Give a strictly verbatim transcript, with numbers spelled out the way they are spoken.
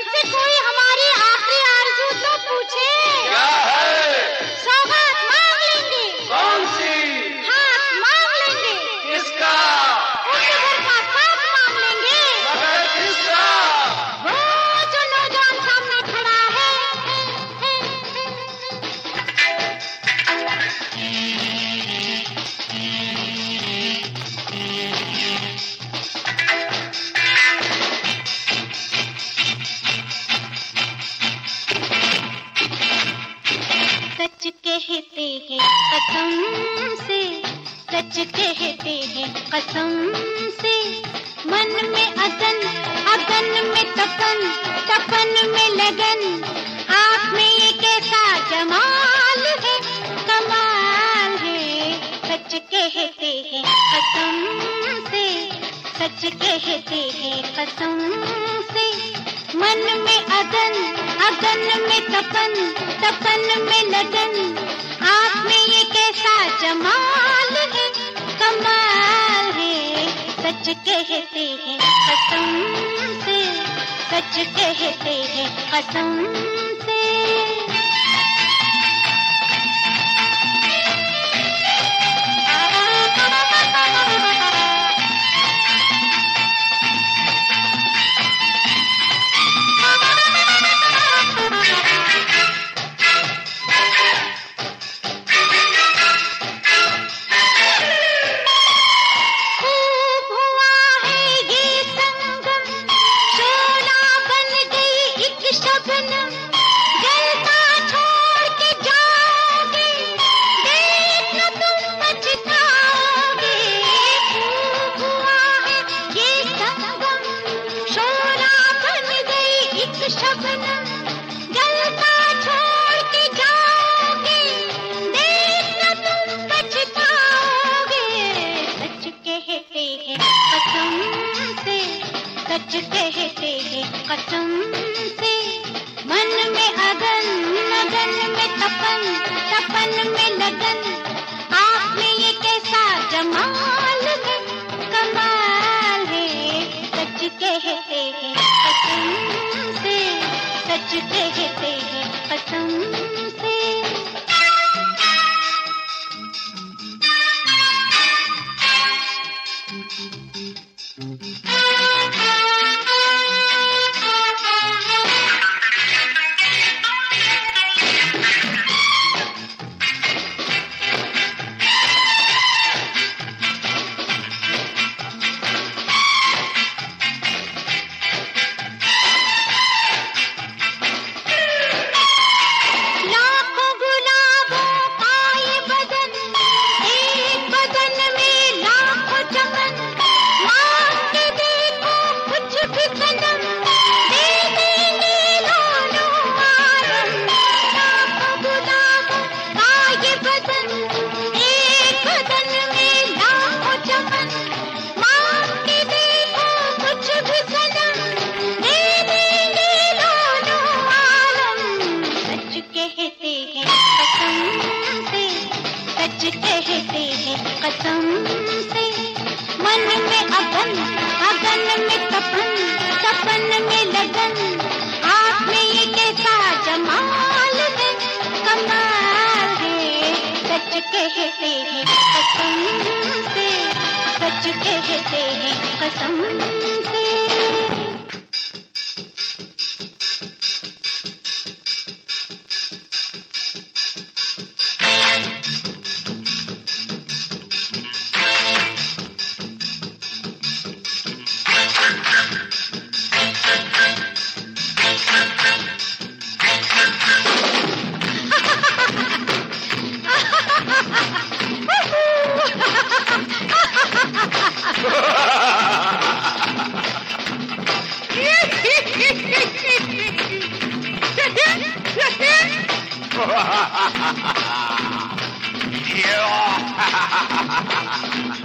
हमसे कोई हमारी आखिरी आरज़ू तो पूछे। क्या है? सौगात मांग लेंगे। कौन सी? हाथ मांग लेंगे। किसका? उनके घर का साथ मांग लेंगे। मगर किसका? वो जो नौजवान सामने खड़ा है। सच कहते हैं कसम से, सच कहते हैं कसम से, मन में अगन, अगन में तपन, तपन में लगन, आँख में ये कैसा जमाल है, कमाल है। सच कहते हैं कसम से, सच कहते हैं कसम से, मन में अगन, अगन में तपन, तपन में लगन, आँख में ये कैसा जमाल है, कमाल है। सच कहते हैं कसम से, सच कहते हैं कसम से। सच कहते हैं कसम से, मन में अगन, अगन में तपन, तपन में लगन, आँख में ये कैसा जमाल है, कमाल है। सच कहते हैं कसम से, सच कहते हैं कसम से। कहते हैं कसम से, मन में अगन, अगन में तपन, तपन में लगन, आँख में ये कैसा जमाल है, कमाल है। सच कहते हैं कसम से, सच कहते हैं कसम से। Yeah.